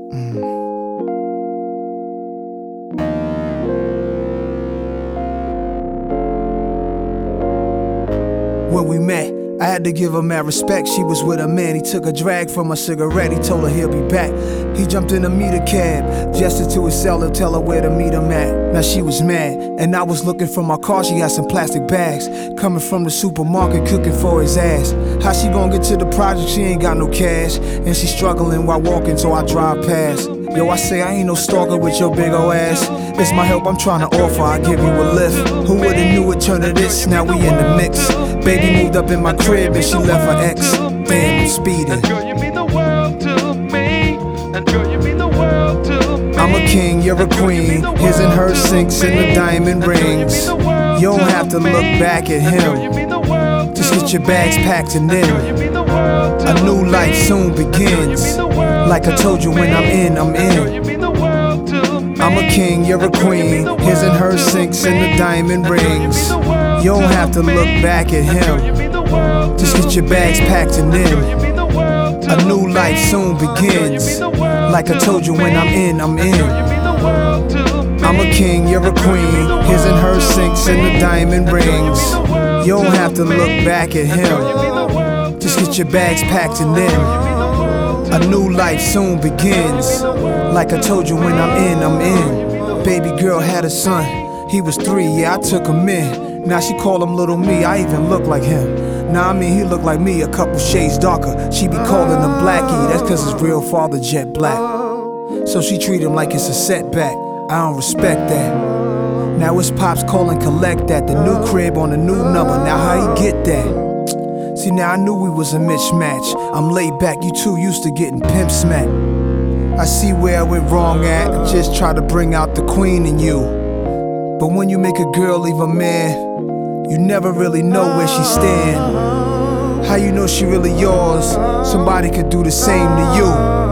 When we met, I had to give her mad respect. She was with a man, he took a drag from a cigarette. He told her he'll be back. He jumped in a meter cab, gestured to his cellar, tell her where to meet him at. Now she was mad, and I was looking for my car. She had some plastic bags, coming from the supermarket, cooking for his ass. How she gon' get to the project? She ain't got no cash, and she struggling while walking, so I drive past. Yo, I say I ain't no stalker with your big ol' ass. It's my help I'm trying to offer, I give you a lift. Who would've knew it turned to this? Now we in the mix. Baby moved up in my crib and she left her ex. Damn, I'm speeding. And girl, you mean the world to me. And girl, you mean the world to me. I'm a king, you're a queen. His and her sinks in the diamond rings. You don't have to look back at him. Just get your bags packed and then a new life soon begins. Like I told you, when I'm in, I'm in. I'm a king, you're a queen. His and her sinks in the diamond rings. You don't have to look back at him. Just get your bags packed and then a new life soon begins. Like I told you, when I'm in, I'm in. I'm a king, you're a queen. His and her sinks in the diamond rings. You don't have to look back at him. Just get your bags packed and then a new life soon begins. Like I told you, when I'm in, I'm in. Baby girl had a son, he was 3, yeah, I took him in. Now she call him little me, I even look like him. Nah, I mean he look like me, a couple shades darker. She be calling him Blackie, that's cause his real father jet black. So she treat him like it's a setback, I don't respect that. Now his pops calling collect that, the new crib on the new number, now how he get that? See, now I knew we was a mismatch. I'm laid back, you too used to getting pimp smacked. I see where I went wrong at, I just try to bring out the queen in you. But when you make a girl leave a man, you never really know where she stand. How you know she really yours? Somebody could do the same to you.